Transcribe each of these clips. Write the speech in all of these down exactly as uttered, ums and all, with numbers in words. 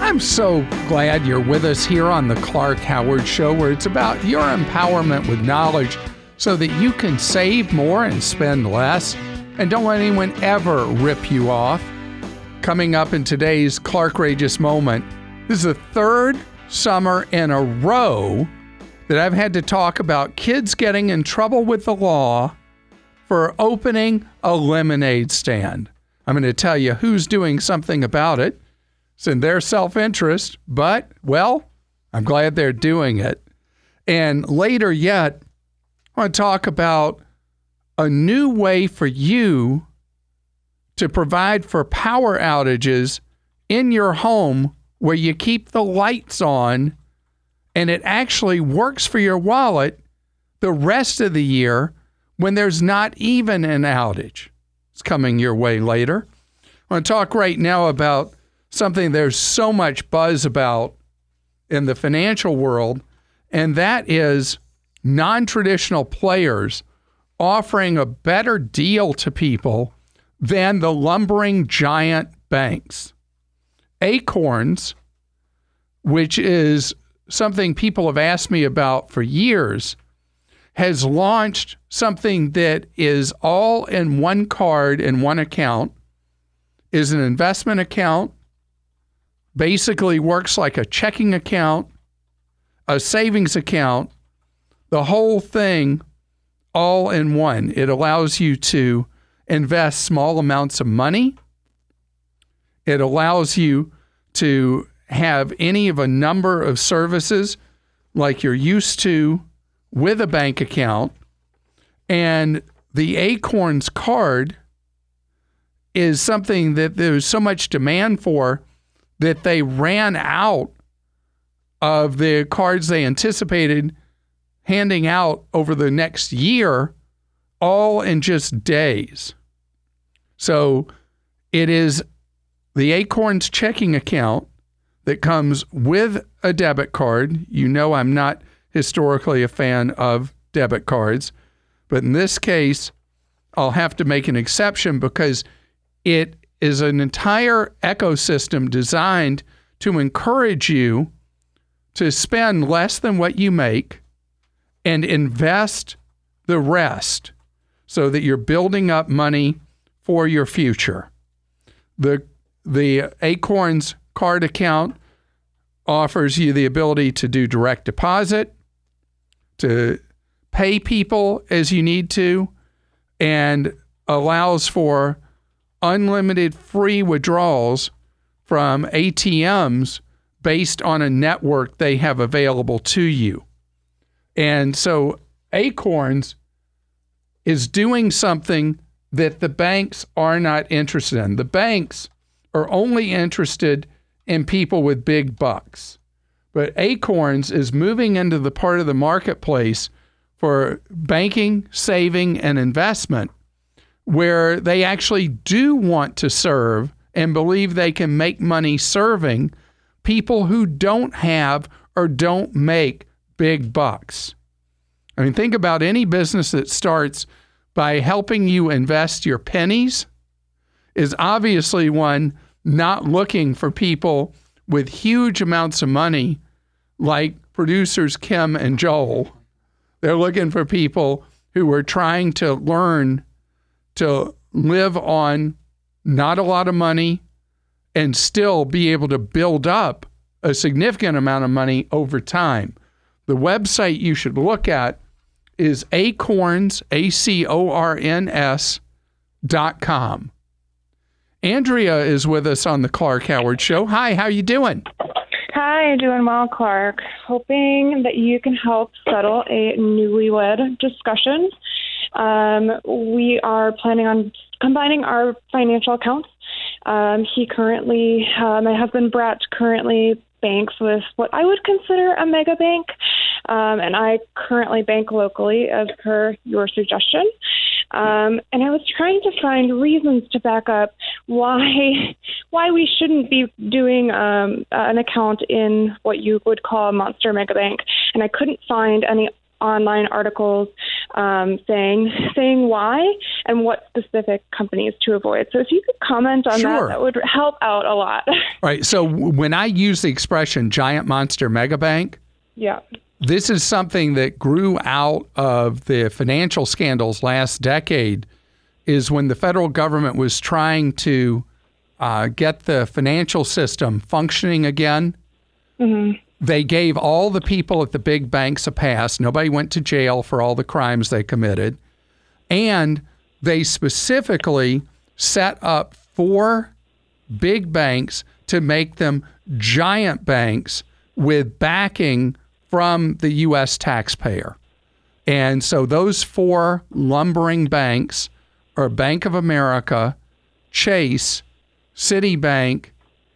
I'm so glad you're with us here on the Clark Howard Show, where it's about your empowerment with knowledge so that you can save more and spend less, and don't let anyone ever rip you off. Coming up in today's Clarkrageous Moment, this is the third summer in a row that I've had to talk about kids getting in trouble with the law for opening a lemonade stand. I'm going to tell you who's doing something about it. It's in their self-interest, but, well, I'm glad they're doing it. And later yet, I want to talk about a new way for you to provide for power outages in your home where you keep the lights on and it actually works for your wallet the rest of the year when there's not even an outage. It's coming your way later. I want to talk right now about something there's so much buzz about in the financial world, and that is non-traditional players offering a better deal to people than the lumbering giant banks. Acorns, which is something people have asked me about for years, has launched something that is all in one card in one account, is an investment account, basically works like a checking account, a savings account, the whole thing all in one. It allows you to invest small amounts of money. It allows you to have any of a number of services like you're used to with a bank account. And the Acorns card is something that there's so much demand for that they ran out of the cards they anticipated handing out over the next year, all in just days. So it is the Acorns checking account that comes with a debit card. You know I'm not historically a fan of debit cards, but in this case, I'll have to make an exception because it is an entire ecosystem designed to encourage you to spend less than what you make and invest the rest so that you're building up money for your future. The, the Acorns card account offers you the ability to do direct deposit, to pay people as you need to, and allows for unlimited free withdrawals from A T Ms based on a network they have available to you. And so Acorns is doing something that the banks are not interested in. The banks are only interested in people with big bucks. But Acorns is moving into the part of the marketplace for banking, saving, and investment where they actually do want to serve and believe they can make money serving people who don't have or don't make big bucks. I mean, think about any business that starts by helping you invest your pennies is obviously one not looking for people with huge amounts of money like producers Kim and Joel. They're looking for people who are trying to learn to live on not a lot of money and still be able to build up a significant amount of money over time. The website you should look at is acorns, A C O R N S dot com. Andrea is with us on the Clark Howard Show. Hi, how you doing? Hi, doing well, Clark. Hoping that you can help settle a newlywed discussion. Um, we are planning on combining our financial accounts. Um, he currently, uh, my husband Brett currently banks with what I would consider a mega bank, um, and I currently bank locally as per your suggestion. Um, and I was trying to find reasons to back up why why we shouldn't be doing um, an account in what you would call a monster mega bank, and I couldn't find any online articles um, saying saying why and what specific companies to avoid. So if you could comment on Sure. that, that would help out a lot. All right. So when I use the expression giant monster mega bank, yeah. this is something that grew out of the financial scandals last decade, is when the federal government was trying to uh, get the financial system functioning again. Mm-hmm. They gave all the people at the big banks a pass. Nobody went to jail for all the crimes they committed. And they specifically set up four big banks to make them giant banks with backing from the U S taxpayer. And so those four lumbering banks are Bank of America, Chase, Citibank,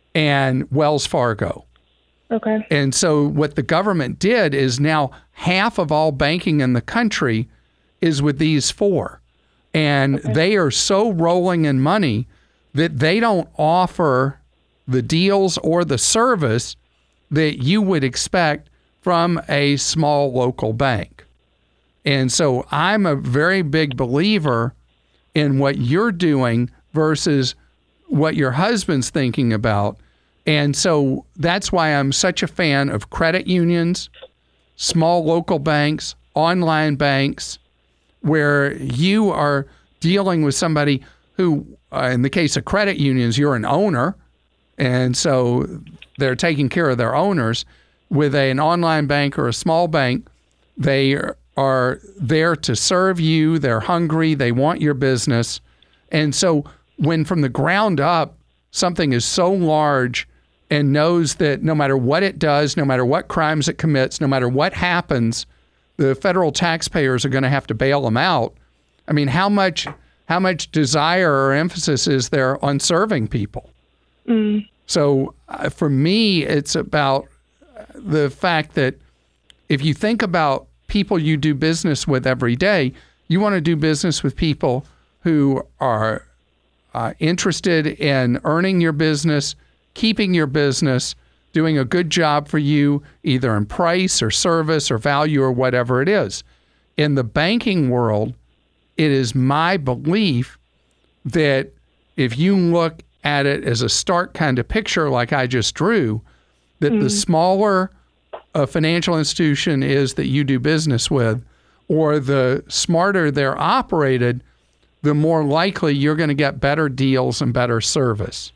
and Wells Fargo. Okay. And so what the government did is now half of all banking in the country is with these four. And okay. they are so rolling in money that they don't offer the deals or the service that you would expect from a small local bank. And so I'm a very big believer in what you're doing versus what your husband's thinking about. And so that's why I'm such a fan of credit unions, small local banks, online banks, where you are dealing with somebody who, uh, in the case of credit unions, you're an owner, and so they're taking care of their owners. With an online bank or a small bank, they are there to serve you. They're hungry. They want your business. And so when from the ground up, something is so large and knows that no matter what it does, no matter what crimes it commits, no matter what happens, the federal taxpayers are going to have to bail them out. I mean, how much how much desire or emphasis is there on serving people? Mm. So uh, for me, it's about the fact that if you think about people you do business with every day, you want to do business with people who are uh, interested in earning your business, keeping your business, doing a good job for you, either in price or service or value or whatever it is. In the banking world, it is my belief that if you look at it as a stark kind of picture like I just drew, that mm. the smaller a financial institution is that you do business with, or the smarter they're operated, the more likely you're going to get better deals and better service.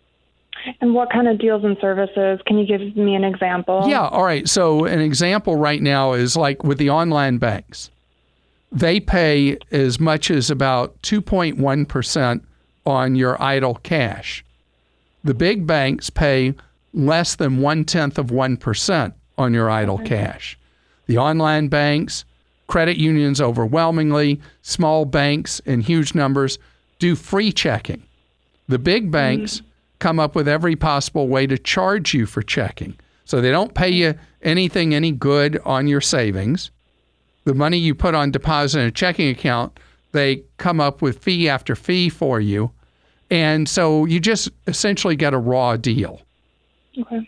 And what kind of deals and services? Can you give me an example? Yeah, all right. So an example right now is like with the online banks. They pay as much as about two point one percent on your idle cash. The big banks pay less than one-tenth of one percent on your idle okay. cash. The online banks, credit unions overwhelmingly, small banks in huge numbers do free checking. The big banks mm-hmm. come up with every possible way to charge you for checking. So they don't pay you anything any good on your savings. The money you put on deposit in a checking account, they come up with fee after fee for you. And so you just essentially get a raw deal. Okay.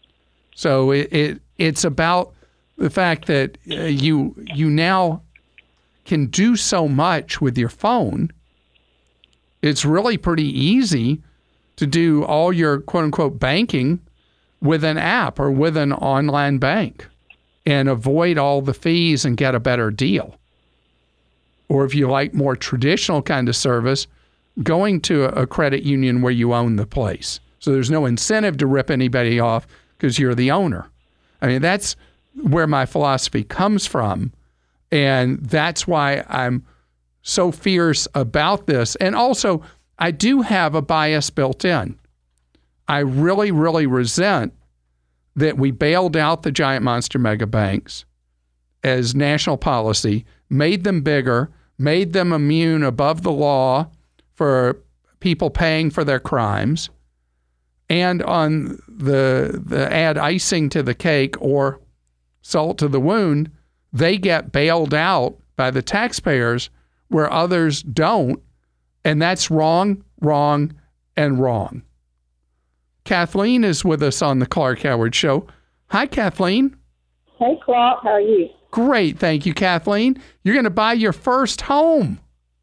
So it, it it's about the fact that uh, you you now can do so much with your phone. It's really pretty easy to do all your quote-unquote banking with an app or with an online bank and avoid all the fees and get a better deal. Or if you like more traditional kind of service, going to a credit union where you own the place. So there's no incentive to rip anybody off because you're the owner. I mean, that's where my philosophy comes from. And that's why I'm so fierce about this. And also, I do have a bias built in. I really, really resent that we bailed out the giant monster mega banks as national policy, made them bigger, made them immune above the law for people paying for their crimes. And on the the add icing to the cake or salt to the wound, they get bailed out by the taxpayers where others don't. And that's wrong, wrong, and wrong. Kathleen is with us on the Clark Howard Show. Hi, Kathleen. Hey, Clark, how are you? Great, thank you, Kathleen. You're going to buy your first home.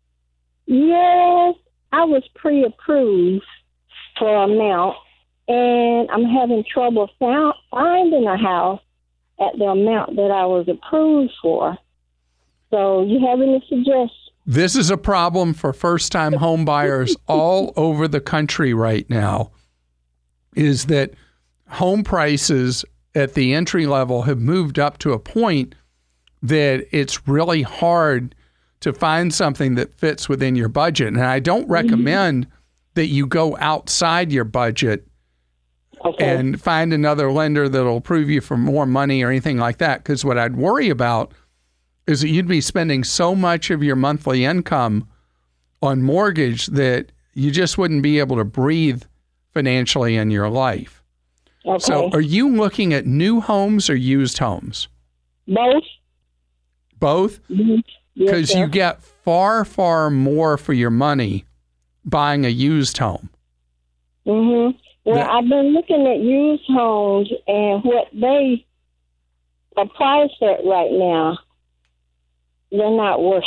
Yes, I was pre-approved for amount, and I'm having trouble found, finding a house at the amount that I was approved for. So you have any suggestions? This is a problem for first-time home buyers all over the country right now, is that home prices at the entry level have moved up to a point that it's really hard to find something that fits within your budget. And I don't recommend mm-hmm. that you go outside your budget okay. and find another lender that'll approve you for more money or anything like that. Because what I'd worry about is that you'd be spending so much of your monthly income on mortgage that you just wouldn't be able to breathe financially in your life. Okay. So are you looking at new homes or used homes? Both. Both? Mm-hmm. Because yes, you get far, far more for your money buying a used home. Mm-hmm. Well, that, I've been looking at used homes and what they are priced at right now, they're not worth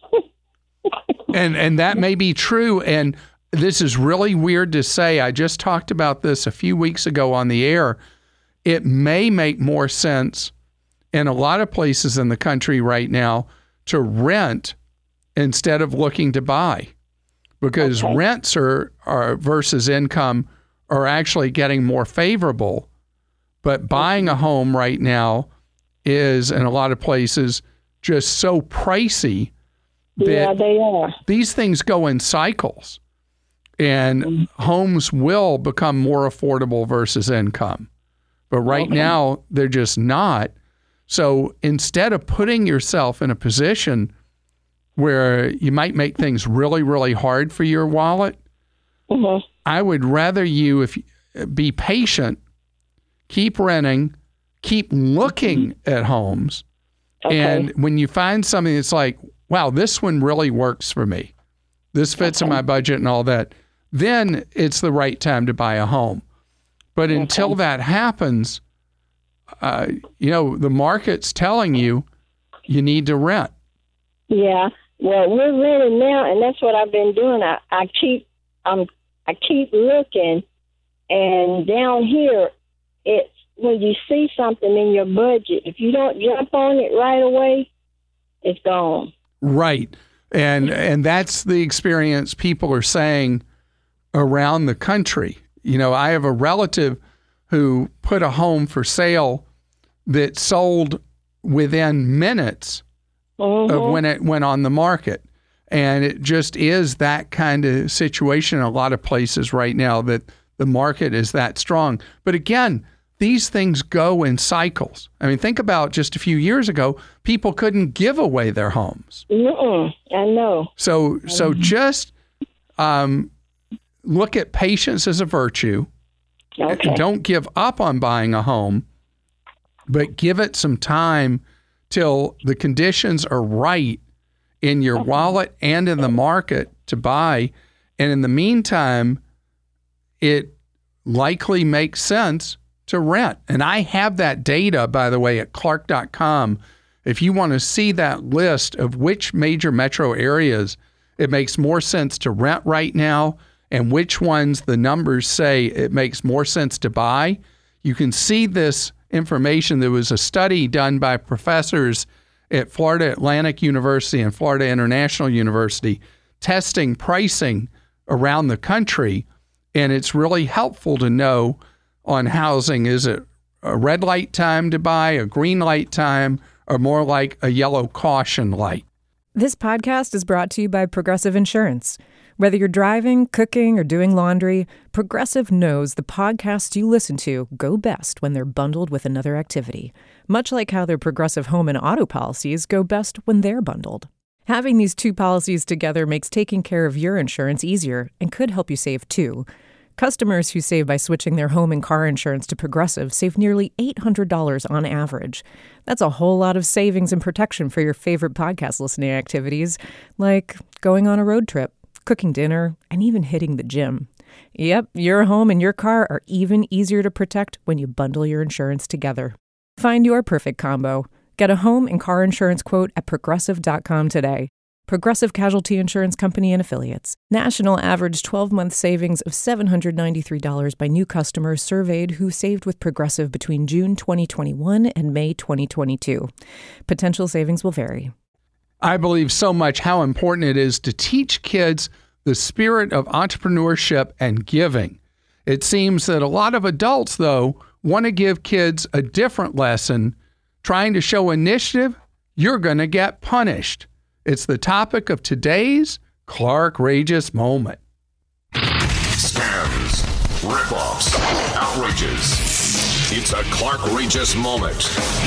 and and that may be true. And this is really weird to say. I just talked about this a few weeks ago on the air. It may make more sense in a lot of places in the country right now to rent instead of looking to buy, because okay. rents are, are versus income are actually getting more favorable. But buying a home right now is, in a lot of places, just so pricey that yeah, they are. These things go in cycles. And mm-hmm. homes will become more affordable versus income. But right okay. now, they're just not. So instead of putting yourself in a position where you might make things really, really hard for your wallet, mm-hmm. I would rather you if be patient, keep renting, keep looking mm-hmm. at homes. Okay. And when you find something that's like, wow, this one really works for me, this fits okay. in my budget and all that, then it's the right time to buy a home. But okay. until that happens, uh, you know, the market's telling you you need to rent. Yeah. Well, we're renting now, and that's what I've been doing. I, I keep um I keep looking, and down here, it's when you see something in your budget, if you don't jump on it right away, it's gone. Right. And and that's the experience people are saying around the country. You know, I have a relative who put a home for sale that sold within minutes mm-hmm. of when it went on the market. And it just is that kind of situation in a lot of places right now, that the market is that strong. But again, these things go in cycles. I mean, think about just a few years ago, people couldn't give away their homes. Mm-mm, I know. So, so just um, look at patience as a virtue. Okay. Don't give up on buying a home, but give it some time till the conditions are right in your okay. wallet and in the market to buy. And in the meantime, it likely makes sense to rent. And I have that data, by the way, at clark dot com. If you want to see that list of which major metro areas it makes more sense to rent right now and which ones the numbers say it makes more sense to buy, you can see this information. There was a study done by professors at Florida Atlantic University and Florida International University testing pricing around the country, and it's really helpful to know on housing. Is it a red light time to buy, a green light time, or more like a yellow caution light? This podcast is brought to you by Progressive Insurance. Whether you're driving, cooking, or doing laundry, Progressive knows the podcasts you listen to go best when they're bundled with another activity, much like how their Progressive home and auto policies go best when they're bundled. Having these two policies together makes taking care of your insurance easier and could help you save too. Customers who save by switching their home and car insurance to Progressive save nearly eight hundred dollars on average. That's a whole lot of savings and protection for your favorite podcast listening activities, like going on a road trip, cooking dinner, and even hitting the gym. Yep, your home and your car are even easier to protect when you bundle your insurance together. Find your perfect combo. Get a home and car insurance quote at progressive dot com today. Progressive Casualty Insurance Company and Affiliates. National average twelve-month savings of seven hundred ninety-three dollars by new customers surveyed who saved with Progressive between June twenty twenty-one and May twenty twenty-two. Potential savings will vary. I believe so much how important it is to teach kids the spirit of entrepreneurship and giving. It seems that a lot of adults, though, want to give kids a different lesson. Trying to show initiative, you're going to get punished. It's the topic of today's Clark-rageous moment. Scams, rip-offs, outrages. It's a Clark-rageous moment.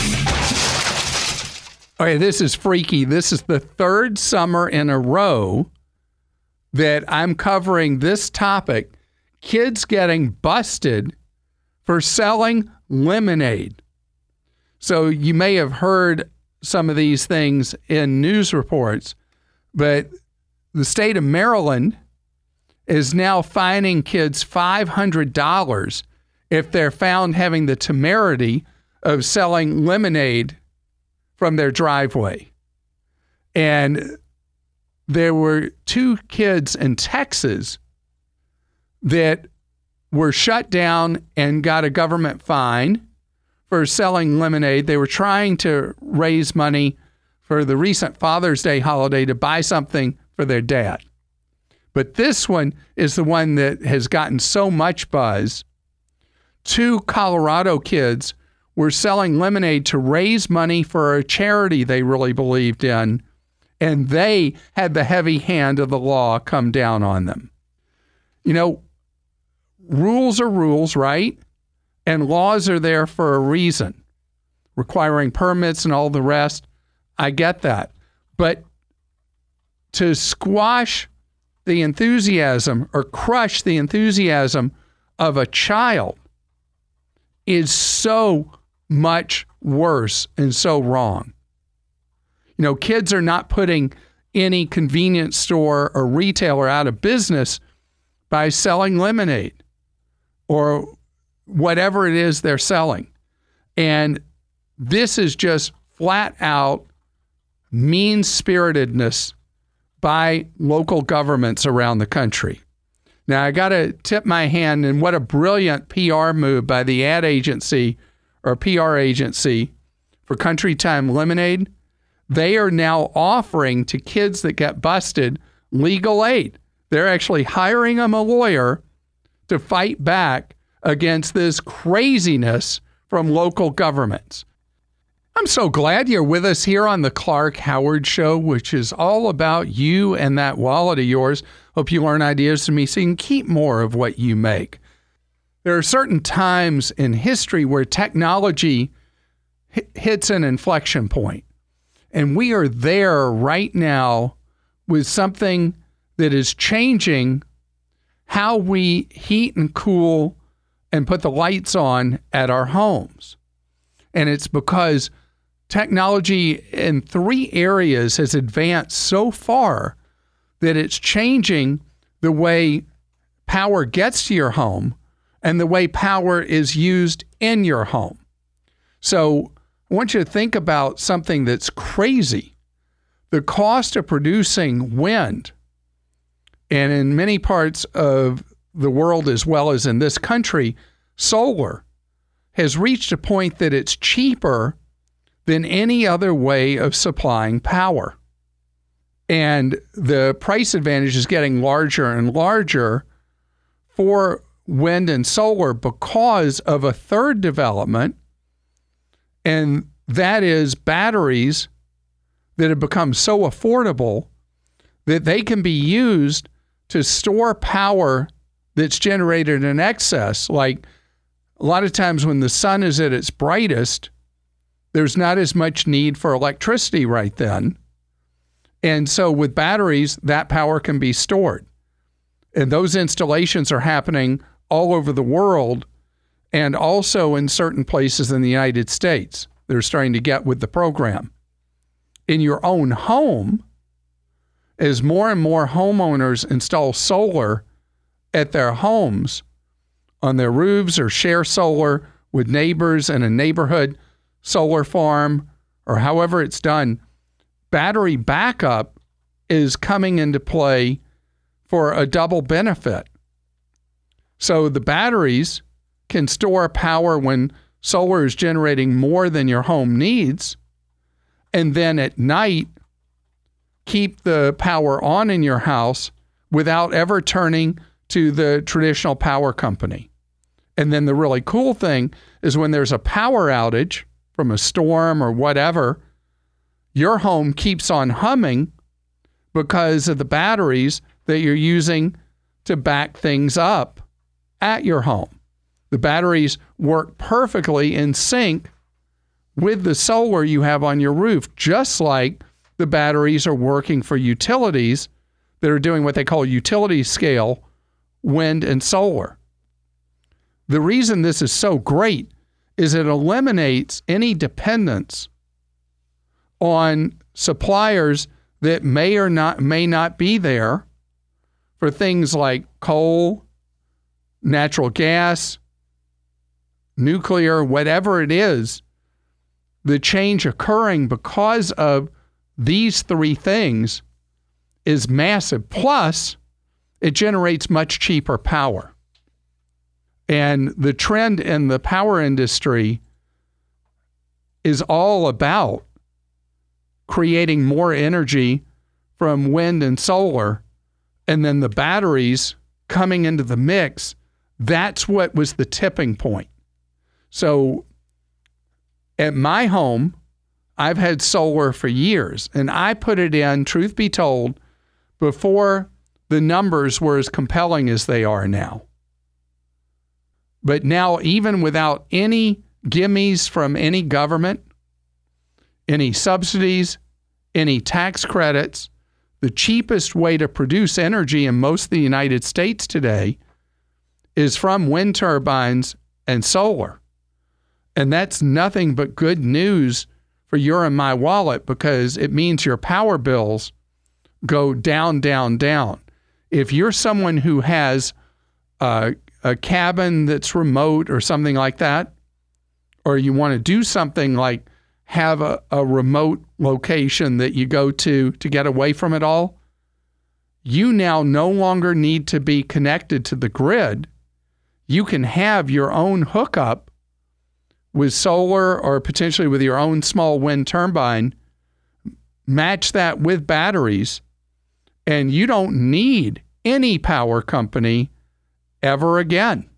Okay, this is freaky. This is the third summer in a row that I'm covering this topic. Kids getting busted for selling lemonade. So you may have heard some of these things in news reports, but the state of Maryland is now fining kids five hundred dollars if they're found having the temerity of selling lemonade from their driveway. And there were two kids in Texas that were shut down and got a government fine for selling lemonade. They were trying to raise money for the recent Father's Day holiday to buy something for their dad. But this one is the one that has gotten so much buzz. Two Colorado kids were selling lemonade to raise money for a charity they really believed in, and they had the heavy hand of the law come down on them. You know, rules are rules, right? And laws are there for a reason, requiring permits and all the rest. I get that. But to squash the enthusiasm or crush the enthusiasm of a child is so much worse and so wrong. You know, kids are not putting any convenience store or retailer out of business by selling lemonade or whatever it is they're selling. And this is just flat out mean-spiritedness by local governments around the country. Now, I got to tip my hand, and what a brilliant P R move by the ad agency or P R agency for Country Time Lemonade. They are now offering to kids that get busted legal aid. They're actually hiring them a lawyer to fight back against this craziness from local governments. I'm so glad you're with us here on the Clark Howard Show, which is all about you and that wallet of yours. Hope you learn ideas from me so you can keep more of what you make. There are certain times in history where technology h- hits an inflection point, and we are there right now with something that is changing how we heat and cool and put the lights on at our homes. And it's because technology in three areas has advanced so far that it's changing the way power gets to your home and the way power is used in your home. So I want you to think about something that's crazy. The cost of producing wind, and in many parts of the world as well as in this country, solar has reached a point that it's cheaper than any other way of supplying power. And the price advantage is getting larger and larger for wind and solar because of a third development, and that is batteries that have become so affordable that they can be used to store power that's generated in excess. Like a lot of times when the sun is at its brightest, there's not as much need for electricity right then. And so with batteries, that power can be stored. And those installations are happening all over the world and also in certain places in the United States. They're starting to get with the program. In your own home, as more and more homeowners install solar at their homes, on their roofs or share solar with neighbors in a neighborhood, solar farm or however it's done, battery backup is coming into play for a double benefit. So the batteries can store power when solar is generating more than your home needs, and then at night, keep the power on in your house without ever turning to the traditional power company. And then the really cool thing is when there's a power outage from a storm or whatever, your home keeps on humming because of the batteries that you're using to back things up at your home. The batteries work perfectly in sync with the solar you have on your roof, just like the batteries are working for utilities that are doing what they call utility scale wind and solar. The reason this is so great is it eliminates any dependence on suppliers that may or not may not be there for things like coal, natural gas, nuclear, whatever it is. The change occurring because of these three things is massive. Plus, it generates much cheaper power. And the trend in the power industry is all about creating more energy from wind and solar, and then the batteries coming into the mix. That's what was the tipping point. So at my home, I've had solar for years, and I put it in, truth be told, before the numbers were as compelling as they are now. But now, even without any gimmies from any government, any subsidies, any tax credits, the cheapest way to produce energy in most of the United States today is from wind turbines and solar. And that's nothing but good news for your and my wallet, because it means your power bills go down, down, down. If you're someone who has a, a cabin that's remote or something like that, or you want to do something like have a, a remote location that you go to to get away from it all, you now no longer need to be connected to the grid. You can have your own hookup with solar or potentially with your own small wind turbine, match that with batteries, and you don't need any power company ever again.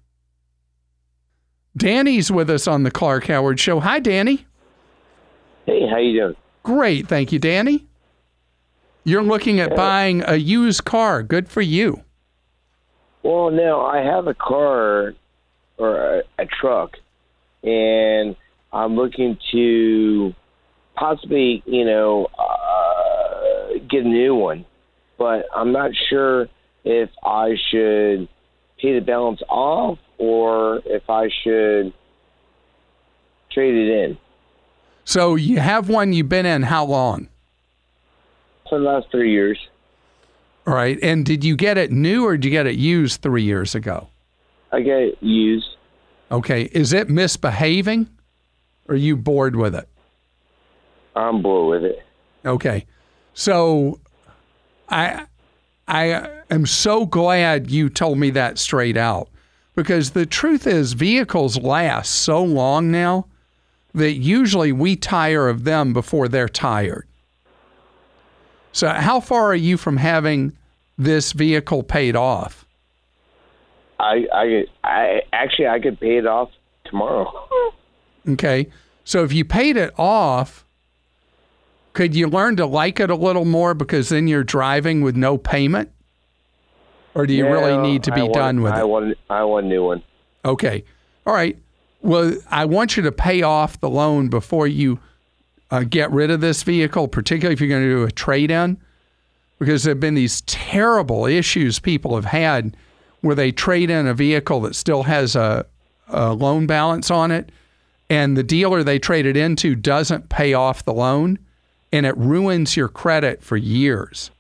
Danny's with us on the Clark Howard Show. Hi, Danny. Hey, how you doing? Great, thank you, Danny. You're looking at buying a used car. Good for you. Well, now I have a car or a, a truck, and I'm looking to possibly, you know, uh, get a new one. But I'm not sure if I should pay the balance off or if I should trade it in. So you have one you've been in how long? For the last three years. All right. And did you get it new or did you get it used three years ago? I got it used. Okay. Is it misbehaving or are you bored with it? I'm bored with it. Okay. So I I am so glad you told me that straight out, because the truth is vehicles last so long now that usually we tire of them before they're tired. So how far are you from having this vehicle paid off? I, I, I actually, I could pay it off tomorrow. Okay. So if you paid it off, could you learn to like it a little more because then you're driving with no payment? Or do you yeah, really need to be want, done with I it? Want, I want a new one. Okay. All right. Well, I want you to pay off the loan before you uh, get rid of this vehicle, particularly if you're going to do a trade-in, because there have been these terrible issues people have had where they trade in a vehicle that still has a, a loan balance on it, and the dealer they traded into doesn't pay off the loan, and it ruins your credit for years.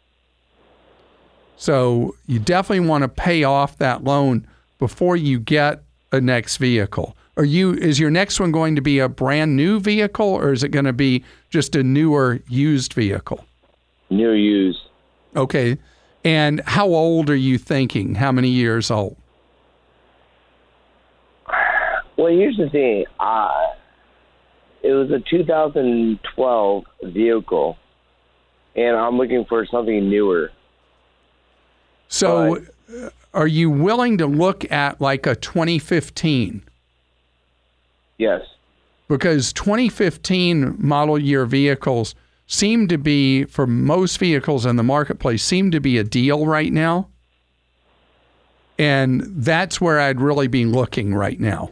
So you definitely want to pay off that loan before you get a next vehicle. Are you, is your next one going to be a brand new vehicle, or is it going to be just a newer used vehicle? New used. Okay. And how old are you thinking? How many years old? Well, here's the thing. Uh, it was a two thousand twelve vehicle, and I'm looking for something newer. So But, are you willing to look at like a twenty fifteen? yes. Because twenty fifteen model year vehicles seem to be, for most vehicles in the marketplace, seem to be a deal right now. And that's where I'd really be looking right now.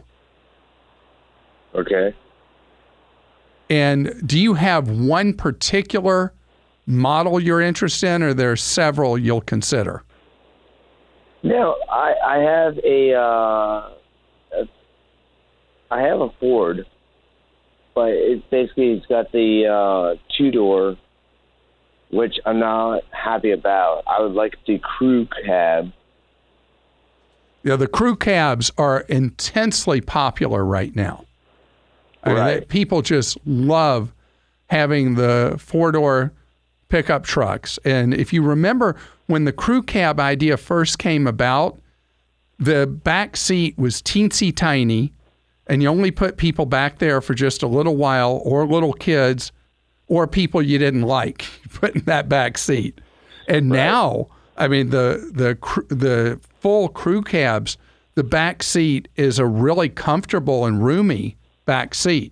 Okay. And do you have one particular model you're interested in, or there are several you'll consider? No, I, I have a, uh, a, I have a Ford, but it's basically, it's got the uh, two-door, which I'm not happy about. I would like the crew cab. Yeah, the crew cabs are intensely popular right now. I mean, Right. they- people just love having the four-door pickup trucks. And if you remember when the crew cab idea first came about, the back seat was teensy tiny, and you only put people back there for just a little while, or little kids, or people you didn't like, put in that back seat. And now, I mean, the the cr- the full crew cabs, the back seat is a really comfortable and roomy back seat.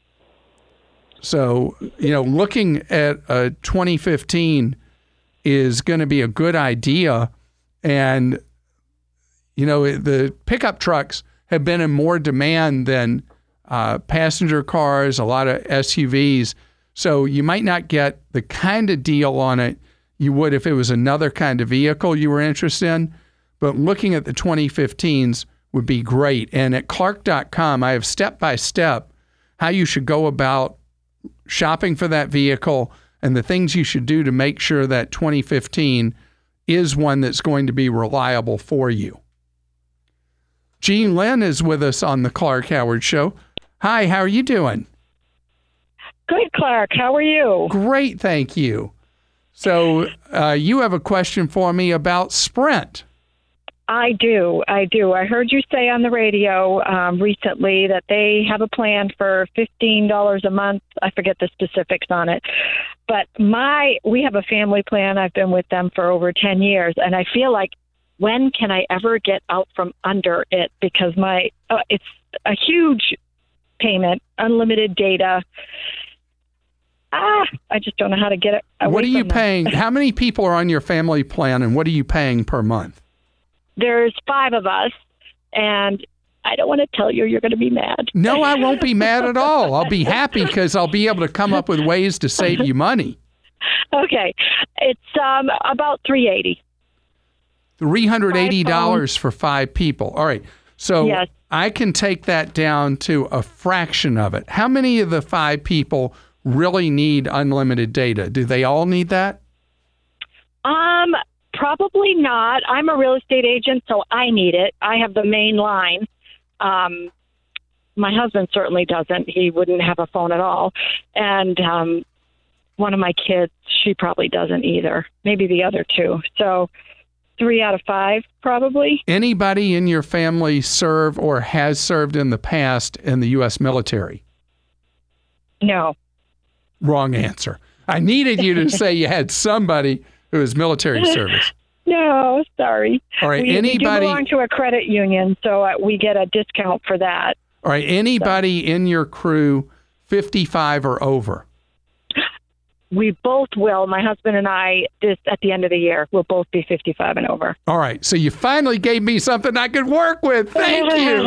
So, you know, looking at a twenty fifteen is going to be a good idea. And, you know, the pickup trucks have been in more demand than uh, passenger cars, a lot of S U Vs. So you might not get the kind of deal on it you would if it was another kind of vehicle you were interested in. But looking at the twenty fifteens would be great. And at Clark dot com, I have step-by-step how you should go about shopping for that vehicle and the things you should do to make sure that twenty fifteen is one that's going to be reliable for you. Jean Lynn is with us on the Clark Howard Show. Hi, how are you doing? Good, Clark. How are you? Great, thank you. So uh, you have a question for me about Sprint. I do. I do. I heard you say on the radio um, recently that they have a plan for fifteen dollars a month. I forget the specifics on it. But my we have a family plan. I've been with them for over ten years, and I feel like, when can I ever get out from under it? Because my uh, it's a huge payment, unlimited data. Ah, I just don't know how to get it away What are you from them. paying? How many people are on your family plan, and what are you paying per month? There's five of us, and I don't want to tell you. You're going to be mad. No, I won't be mad at all. I'll be happy because I'll be able to come up with ways to save you money. Okay, it's um about three eighty. three hundred eighty dollars for five people. All right. So Yes. I can take that down to a fraction of it. How many of the five people really need unlimited data? Do they all need that? Um, probably not. I'm a real estate agent, so I need it. I have the main line. Um, my husband certainly doesn't. He wouldn't have a phone at all. And um, one of my kids, she probably doesn't either. Maybe the other two. So three out of five, probably. Anybody in your family serve or has served in the past in the U S military? No. Wrong answer. I needed you to say you had somebody who was military service. No, sorry. All right, we, anybody- we do belong to a credit union, so uh, we get a discount for that. All right, anybody in your crew fifty-five or over? We both will. My husband and I, this at the end of the year, will both be fifty-five and over. All right, so you finally gave me something I could work with. Thank you.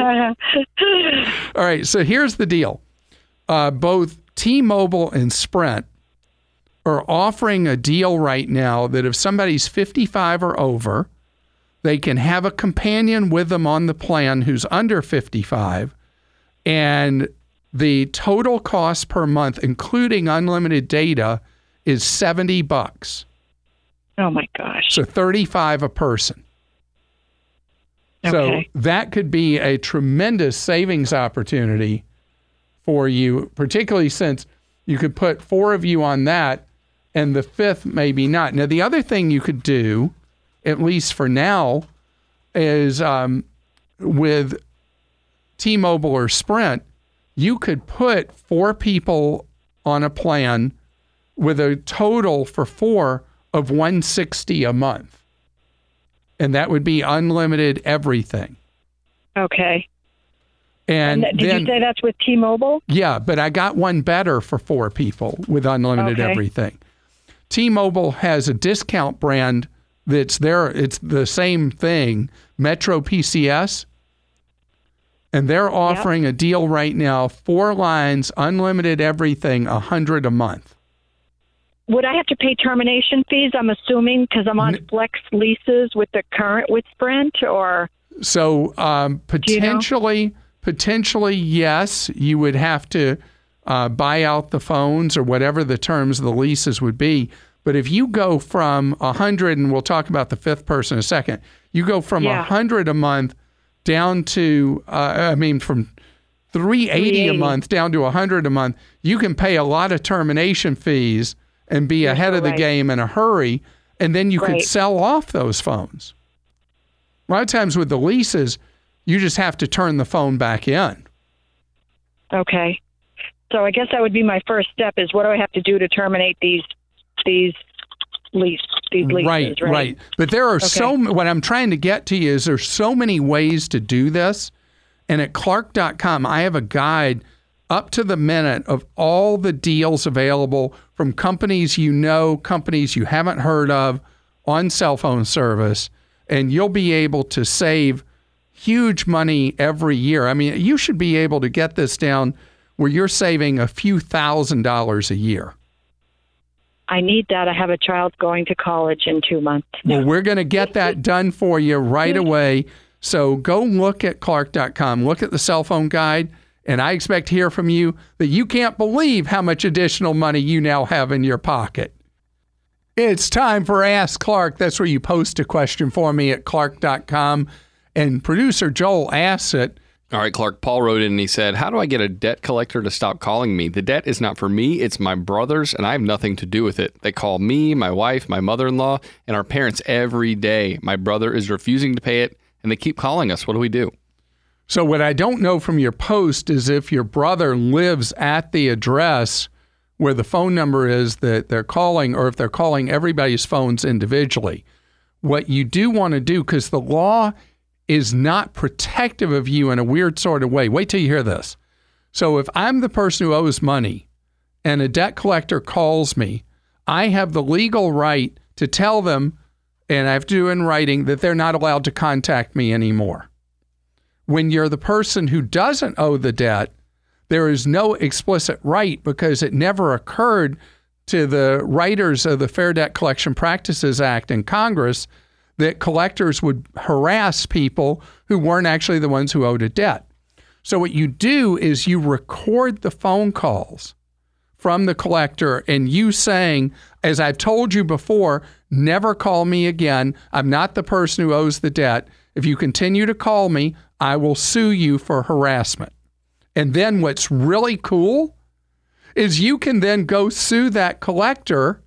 All right, so here's the deal. Uh, both T-Mobile and Sprint are offering a deal right now that if somebody's fifty-five or over, they can have a companion with them on the plan who's under fifty-five, and the total cost per month, including unlimited data, is seventy bucks. Oh my gosh. So thirty-five a person. Okay. So that could be a tremendous savings opportunity for you, particularly since you could put four of you on that and the fifth maybe not. Now, the other thing you could do, at least for now, is um, with T-Mobile or Sprint, you could put four people on a plan with a total for four of one hundred sixty dollars a month. And that would be unlimited everything. Okay. And, and did then, you say that's with T-Mobile? Yeah, but I got one better for four people with unlimited okay. everything. T-Mobile has a discount brand that's there. It's the same thing, Metro P C S. And they're offering yep. a deal right now, four lines, unlimited everything, one hundred dollars a month. Would I have to pay termination fees, I'm assuming, because I'm on N- flex leases with the current with Sprint, or? So um, potentially, you know? potentially, yes, you would have to uh, buy out the phones or whatever the terms of the leases would be. But if you go from one hundred, and we'll talk about the fifth person in a second, you go from yeah. one hundred a month down to, uh, I mean, from three hundred eighty a month down to one hundred a month, you can pay a lot of termination fees and be You're ahead so of the right. game in a hurry, and then you right. could sell off those phones. A lot of times with the leases, you just have to turn the phone back in. Okay. So I guess that would be my first step is what do I have to do to terminate these these lease these leases, right, right? Right. But there are okay. so what I'm trying to get to you is there's so many ways to do this. And at Clark dot com, I have a guide up to the minute of all the deals available from companies you know, companies you haven't heard of on cell phone service, and you'll be able to save huge money every year. I mean, you should be able to get this down where you're saving a few thousand dollars a year. I need that. I have a child going to college in two months. Well, we're going to get that done for you right away. So go look at Clark dot com, look at the cell phone guide, and I expect to hear from you that you can't believe how much additional money you now have in your pocket. It's time for Ask Clark. That's where you post a question for me at Clark dot com, and producer Joel asks it. All right, Clark, Paul wrote in and he said, how do I get a debt collector to stop calling me? The debt is not for me, it's my brother's, and I have nothing to do with it. They call me, my wife, my mother-in-law, and our parents every day. My brother is refusing to pay it, and they keep calling us. What do we do? So what I don't know from your post is if your brother lives at the address where the phone number is that they're calling, or if they're calling everybody's phones individually. What you do want to do, because the law is not protective of you in a weird sort of way. Wait till you hear this. So if I'm the person who owes money and a debt collector calls me, I have the legal right to tell them, and I have to do in writing, that they're not allowed to contact me anymore. When you're the person who doesn't owe the debt, there is no explicit right because it never occurred to the writers of the Fair Debt Collection Practices Act in Congress that collectors would harass people who weren't actually the ones who owed a debt. So what you do is you record the phone calls from the collector and you saying, as I've told you before, never call me again. I'm not the person who owes the debt. If you continue to call me, I will sue you for harassment. And then what's really cool is you can then go sue that collector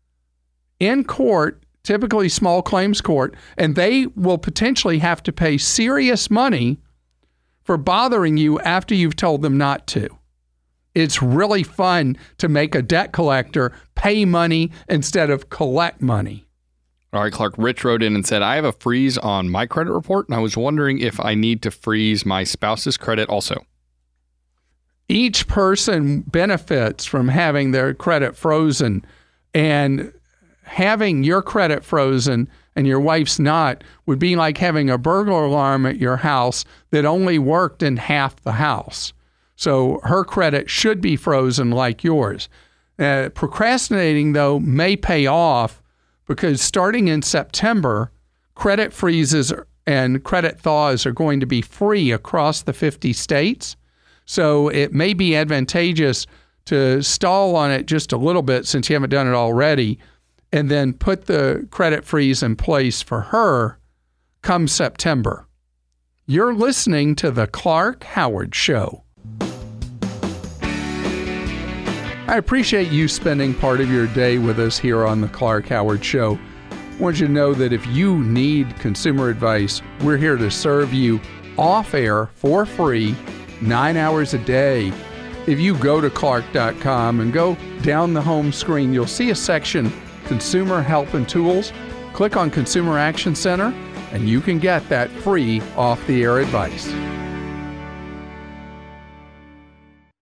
in court, typically small claims court, and they will potentially have to pay serious money for bothering you after you've told them not to. It's really fun to make a debt collector pay money instead of collect money. All right, Clark, Rich wrote in and said, I have a freeze on my credit report, and I was wondering if I need to freeze my spouse's credit also. Each person benefits from having their credit frozen, and having your credit frozen and your wife's not would be like having a burglar alarm at your house that only worked in half the house. So her credit should be frozen like yours. Uh, procrastinating, though, may pay off because starting in September, credit freezes and credit thaws are going to be free across the fifty states. So it may be advantageous to stall on it just a little bit since you haven't done it already, and then put the credit freeze in place for her come September. You're listening to The Clark Howard Show. I appreciate you spending part of your day with us here on The Clark Howard Show. I want you to know that if you need consumer advice, we're here to serve you off air for free, nine hours a day. If you go to clark dot com and go down the home screen, you'll see a section, Consumer Help and Tools. Click on Consumer Action Center, and you can get that free off-the-air advice.